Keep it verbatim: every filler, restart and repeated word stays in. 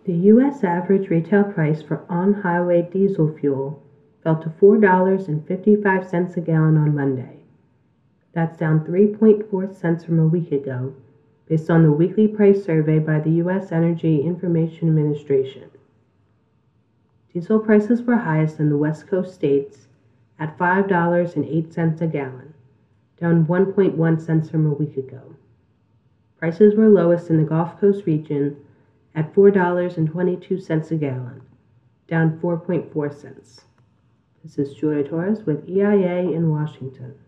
The U S average retail price for on-highway diesel fuel fell to four dollars and fifty-five cents a gallon on Monday. That's down three point four cents from a week ago, based on the weekly price survey by the U S Energy Information Administration. Diesel prices were highest in the West Coast states at five dollars and eight cents a gallon, down one point one cents from a week ago. Prices were lowest in the Gulf Coast region at four dollars and twenty-two cents a gallon, down four point four cents. This is Julia Torres with E I A in Washington.